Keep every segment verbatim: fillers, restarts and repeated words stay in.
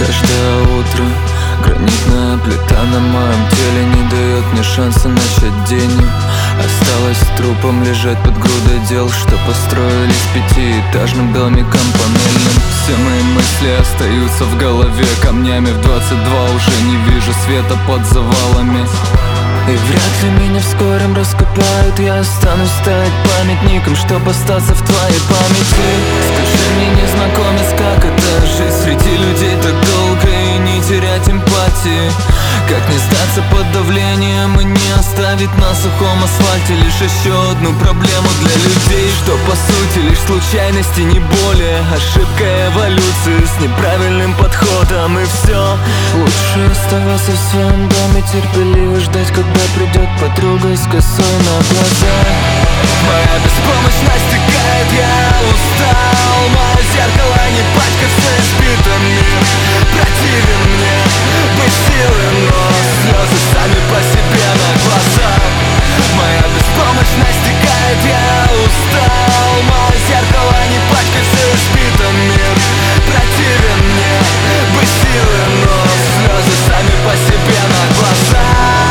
Каждое утро гранитная плита на моем теле не дает мне шанса начать день. Осталось трупом лежать под грудой дел, что построились пятиэтажным домиком панельным. Все мои мысли остаются в голове камнями. В двадцать два уже не вижу света под завалами. И вряд ли меня вскоре раскопают. Я останусь стоять памятником, чтоб остаться в твоей памяти. Скажи мне, незнакомец, как это жить среди людей так долго и не терять эмпатии? Как не сдаться под давлением и не оставить на сухом асфальте лишь еще одну проблему для людей, что по сути лишь случайности, не более. Ошибка эволюции с неправильным подходом, и все. Лучше оставаться в своем доме, терпеливо ждать, когда придет подруга с косой на глаза. Моя беспомощность текает, я устал. Мое зеркало не пачкать, все избито мир. Противен мне быть силой, но слезы сами по себе на глазах. Моя беспомощность текает, я устал. Мое зеркало не пачкать, все избито мир. Противен мне быть силой, но слезы сами по себе на глазах.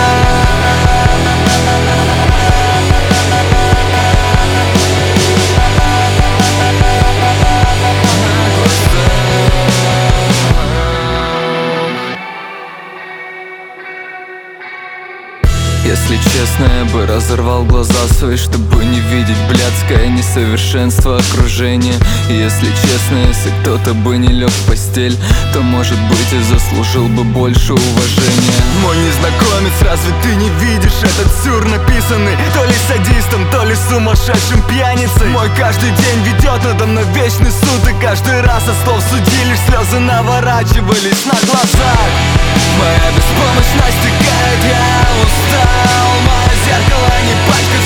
Если честно, я бы разорвал глаза свои, чтобы не видеть блядское несовершенство окружения. И если честно, если кто-то бы не лег в постель, то, может быть, и заслужил бы больше уважения. Мой незнакомец, разве ты не видишь этот сюр, написанный то ли садистом, то ли сумасшедшим пьяницей? Мой каждый день ведет надо мной вечный суд, и каждый раз от слов судьи лишь слезы наворачивались на глазах. Моя беспомощность текает, я устал. Мое зеркало не пачкать,